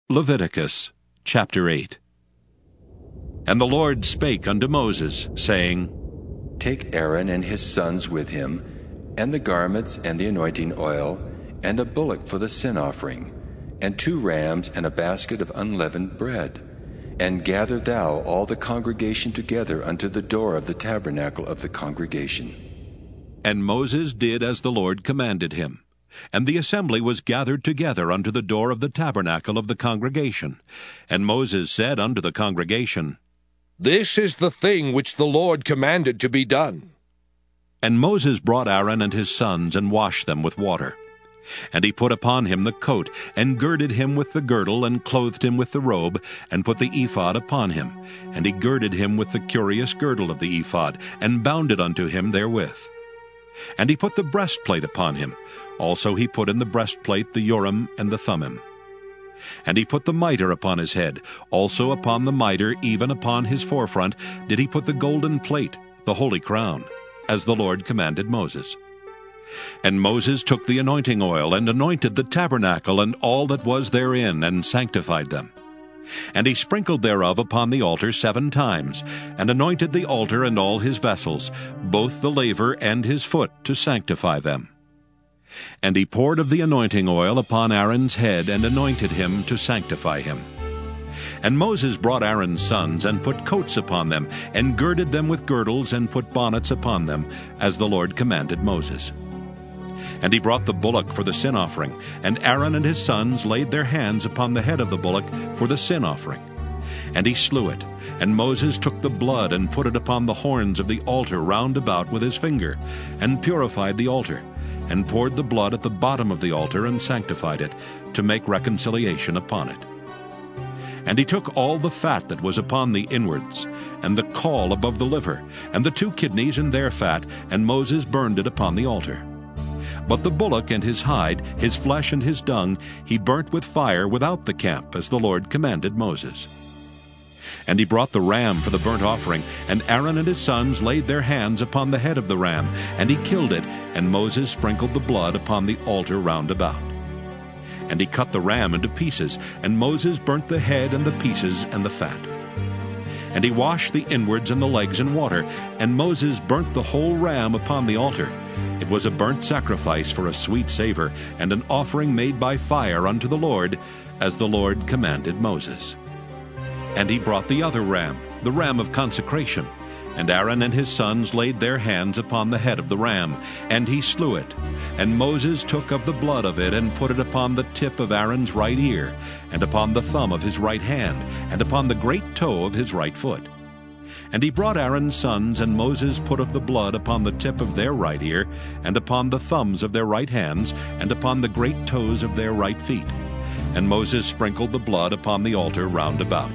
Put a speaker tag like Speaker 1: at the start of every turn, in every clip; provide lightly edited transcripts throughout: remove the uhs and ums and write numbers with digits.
Speaker 1: Leviticus chapter 8. And the Lord spake unto Moses, saying,
Speaker 2: Take Aaron and his sons with him, and the garments and the anointing oil, and a bullock for the sin offering, and 2 rams and a basket of unleavened bread. And gather thou all the congregation together unto the door of the tabernacle of the congregation.
Speaker 1: And Moses did as the Lord commanded him. And the assembly was gathered together unto the door of the tabernacle of the congregation. And Moses said unto the congregation,
Speaker 3: This is the thing which the Lord commanded to be done.
Speaker 1: And Moses brought Aaron and his sons, and washed them with water. And he put upon him the coat, and girded him with the girdle, and clothed him with the robe, and put the ephod upon him. And he girded him with the curious girdle of the ephod, and bound it unto him therewith. And he put the breastplate upon him. Also he put in the breastplate the Urim and the Thummim. And he put the mitre upon his head. Also upon the mitre, even upon his forefront, did he put the golden plate, the holy crown, as the Lord commanded Moses. And Moses took the anointing oil, and anointed the tabernacle and all that was therein, and sanctified them. And he sprinkled thereof upon the altar 7 times, and anointed the altar and all his vessels, both the laver and his foot, to sanctify them. And he poured of the anointing oil upon Aaron's head, and anointed him to sanctify him. And Moses brought Aaron's sons, and put coats upon them, and girded them with girdles, and put bonnets upon them, as the Lord commanded Moses. And he brought the bullock for the sin offering, and Aaron and his sons laid their hands upon the head of the bullock for the sin offering. And he slew it, and Moses took the blood, and put it upon the horns of the altar round about with his finger, and purified the altar, and poured the blood at the bottom of the altar, and sanctified it, to make reconciliation upon it. And he took all the fat that was upon the inwards, and the caul above the liver, and the 2 kidneys and their fat, and Moses burned it upon the altar. But the bullock and his hide, his flesh and his dung, he burnt with fire without the camp, as the Lord commanded Moses. And he brought the ram for the burnt offering, and Aaron and his sons laid their hands upon the head of the ram, and he killed it, and Moses sprinkled the blood upon the altar round about. And he cut the ram into pieces, and Moses burnt the head and the pieces and the fat. And he washed the inwards and the legs in water, and Moses burnt the whole ram upon the altar. It was a burnt sacrifice for a sweet savor, and an offering made by fire unto the Lord, as the Lord commanded Moses. And he brought the other ram, the ram of consecration. And Aaron and his sons laid their hands upon the head of the ram, and he slew it. And Moses took of the blood of it, and put it upon the tip of Aaron's right ear, and upon the thumb of his right hand, and upon the great toe of his right foot. And he brought Aaron's sons, and Moses put of the blood upon the tip of their right ear, and upon the thumbs of their right hands, and upon the great toes of their right feet. And Moses sprinkled the blood upon the altar round about.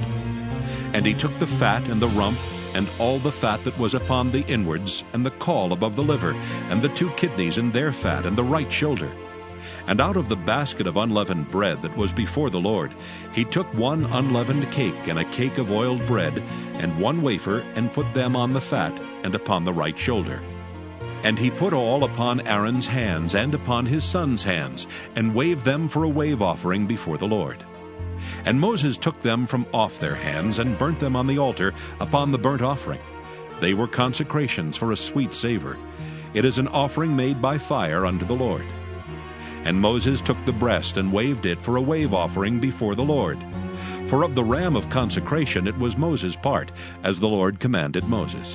Speaker 1: And he took the fat and the rump, and all the fat that was upon the inwards, and the caul above the liver, and the 2 kidneys and their fat, and the right shoulder. And out of the basket of unleavened bread that was before the Lord, he took 1 unleavened cake, and a cake of oiled bread, and 1 wafer, and put them on the fat, and upon the right shoulder. And he put all upon Aaron's hands, and upon his sons' hands, and waved them for a wave offering before the Lord. And Moses took them from off their hands, and burnt them on the altar upon the burnt offering. They were consecrations for a sweet savor. It is an offering made by fire unto the Lord. And Moses took the breast, and waved it for a wave offering before the Lord. For of the ram of consecration it was Moses' part, as the Lord commanded Moses.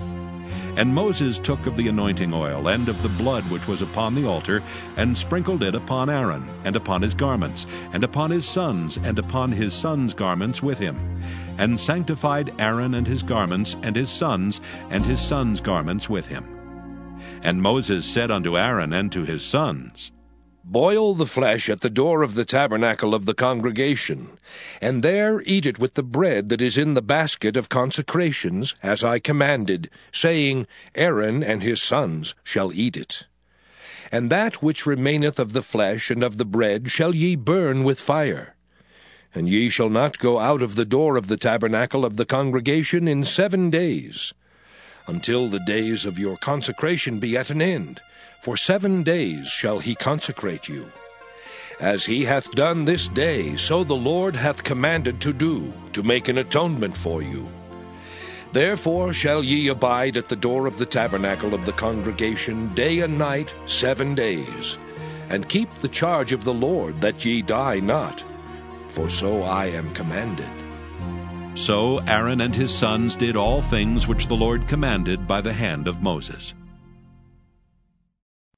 Speaker 1: And Moses took of the anointing oil, and of the blood which was upon the altar, and sprinkled it upon Aaron, and upon his garments, and upon his sons, and upon his sons' garments with him, and sanctified Aaron and his garments, and his sons' garments with him. And Moses said unto Aaron and to his sons,
Speaker 3: Boil the flesh at the door of the tabernacle of the congregation, and there eat it with the bread that is in the basket of consecrations, as I commanded, saying, Aaron and his sons shall eat it. And that which remaineth of the flesh and of the bread shall ye burn with fire. And ye shall not go out of the door of the tabernacle of the congregation in 7 days, until the days of your consecration be at an end. For 7 days shall he consecrate you. As he hath done this day, so the Lord hath commanded to do, to make an atonement for you. Therefore shall ye abide at the door of the tabernacle of the congregation day and night 7 days, and keep the charge of the Lord, that ye die not, for so I am commanded.
Speaker 1: So Aaron and his sons did all things which the Lord commanded by the hand of Moses.